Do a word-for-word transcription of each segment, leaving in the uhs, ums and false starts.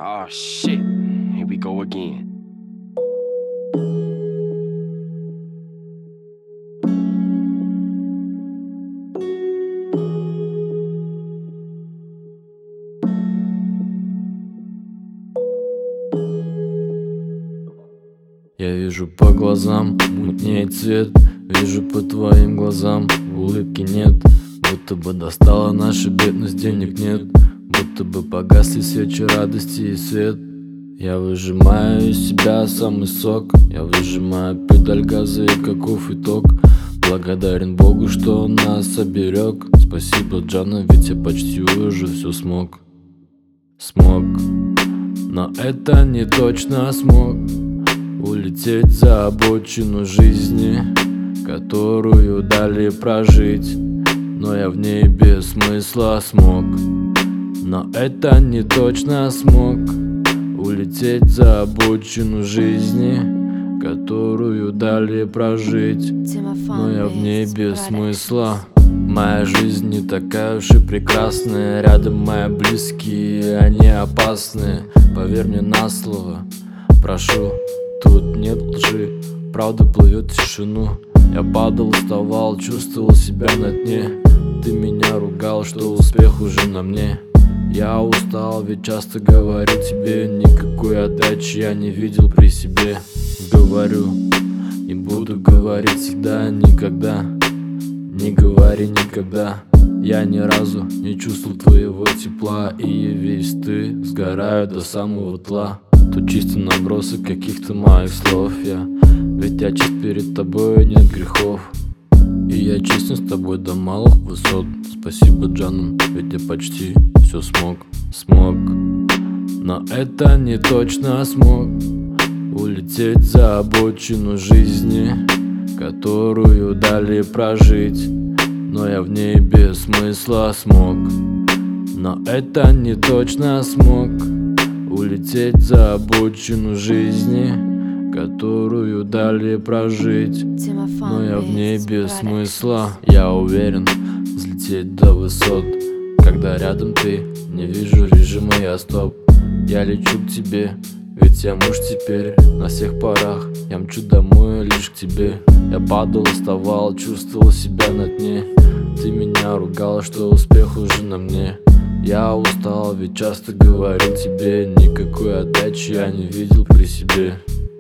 Oh shit, here we go again. Я вижу по глазам, мутнеет цвет. Вижу по твоим глазам, улыбки нет. Будто бы достала наша бедность, денег нет. Будто бы погасли свечи радости и свет. Я выжимаю из себя самый сок. Я выжимаю педаль газа, и каков итог? Благодарен Богу, что он нас оберег. Спасибо, Джана, ведь я почти уже все смог. Смог, но это не точно смог улететь за обочину жизни, которую дали прожить, но я в ней без смысла смог. Но это не точно смог улететь за обочину жизни, которую дали прожить, но я в ней без смысла. Моя жизнь не такая уж и прекрасная. Рядом мои близкие, они опасные. Поверь мне на слово, прошу. Тут нет лжи, правда плывет в тишину. Я падал, вставал, чувствовал себя на дне. Ты меня ругал, что успех уже на мне. Я устал, ведь часто говорю тебе, никакой отдачи я не видел при себе. Говорю и буду говорить всегда, никогда. Не говори никогда. Я ни разу не чувствовал твоего тепла, и весь ты сгораю до самого тла. Тут чисто набросок каких-то моих слов я. Ведь я чист перед тобой, нет грехов. И я честен с тобой до малых высот. Спасибо, Джанам, ведь я почти все смог. Смог, но это не точно смог улететь за обочину жизни, которую дали прожить, но я в ней без смысла смог. Но это не точно смог улететь за обочину жизни, которую дали прожить, но я в ней без смысла. Я уверен взлететь до высот, когда рядом ты. Не вижу режима, я стоп. Я лечу к тебе, ведь я муж теперь. На всех парах я мчу домой лишь к тебе. Я падал, вставал, чувствовал себя на дне. Ты меня ругала, что успех уже на мне. Я устал, ведь часто говорил тебе, никакой отдачи я не видел при себе.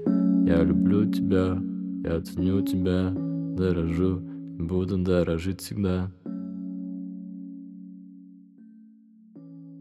Я люблю тебя, я ценю тебя, дорожу, буду дорожить всегда.